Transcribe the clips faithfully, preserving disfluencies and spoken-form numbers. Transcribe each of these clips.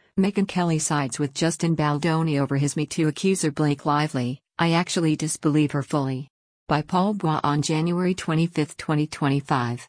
Megyn Kelly sides with Justin Baldoni over his Me Too accuser Blake Lively. I actually disbelieve her fully. By Paul Bois on January twenty-fifth, twenty twenty-five.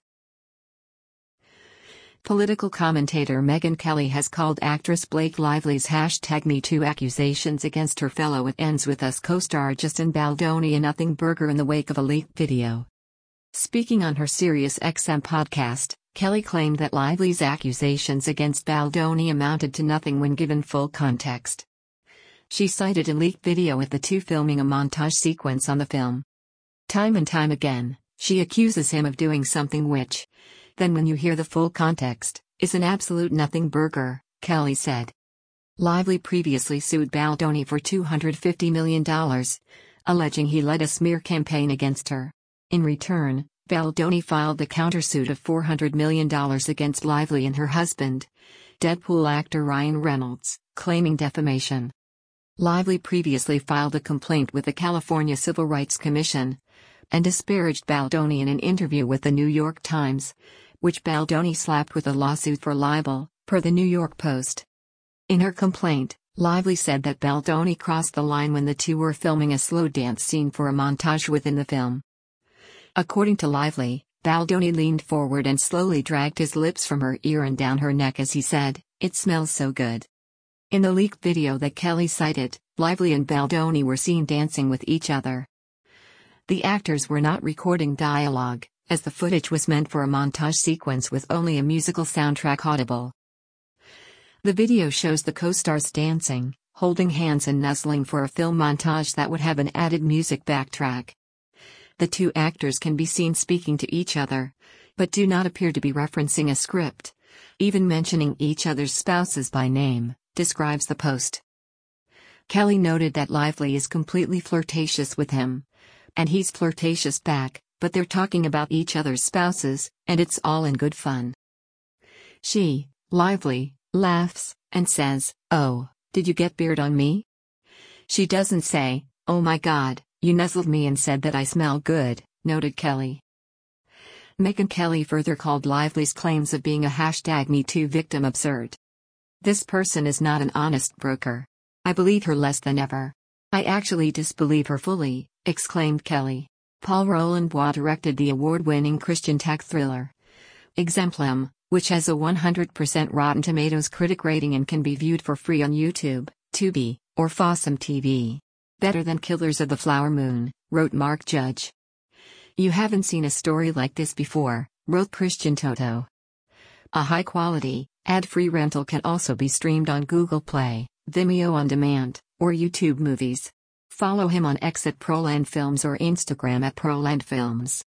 Political commentator Megyn Kelly has called actress Blake Lively's hashtag Me Too accusations against her fellow It Ends With Us co-star Justin Baldoni a nothing burger in the wake of a leaked video. Speaking on her Sirius X M podcast, Kelly claimed that Lively's accusations against Baldoni amounted to nothing when given full context. She cited a leaked video of the two filming a montage sequence on the film. Time and time again, she accuses him of doing something which, then when you hear the full context, is an absolute nothing burger, Kelly said. Lively previously sued Baldoni for two hundred fifty million dollars, alleging he led a smear campaign against her. In return, Baldoni filed the countersuit of four hundred million dollars against Lively and her husband, Deadpool actor Ryan Reynolds, claiming defamation. Lively previously filed a complaint with the California Civil Rights Commission and disparaged Baldoni in an interview with the New York Times, which Baldoni slapped with a lawsuit for libel, per the New York Post. In her complaint, Lively said that Baldoni crossed the line when the two were filming a slow dance scene for a montage within the film. According to Lively, Baldoni leaned forward and slowly dragged his lips from her ear and down her neck as he said, "It smells so good." In the leaked video that Kelly cited, Lively and Baldoni were seen dancing with each other. The actors were not recording dialogue, as the footage was meant for a montage sequence with only a musical soundtrack audible. The video shows the co-stars dancing, holding hands and nuzzling for a film montage that would have an added music backtrack. The two actors can be seen speaking to each other, but do not appear to be referencing a script, even mentioning each other's spouses by name, describes the Post. Kelly noted that Lively is completely flirtatious with him, and he's flirtatious back, but they're talking about each other's spouses, and it's all in good fun. She, Lively, laughs, and says, "Oh, did you get beard on me?" She doesn't say, "Oh my God, you nuzzled me and said that I smell good," noted Kelly. Megyn Kelly further called Lively's claims of being a hashtag Me Too victim absurd. "This person is not an honest broker. I believe her less than ever. I actually disbelieve her fully," exclaimed Kelly. Paul Roland Bois directed the award-winning Christian tech thriller Exemplum, which has a one hundred percent Rotten Tomatoes critic rating and can be viewed for free on YouTube, Tubi, or Fossum T V. "Better than Killers of the Flower Moon," wrote Mark Judge. "You haven't seen a story like this before," wrote Christian Toto. A high-quality, ad-free rental can also be streamed on Google Play, Vimeo On Demand, or YouTube Movies. Follow him on X at Proland Films or Instagram at Proland Films.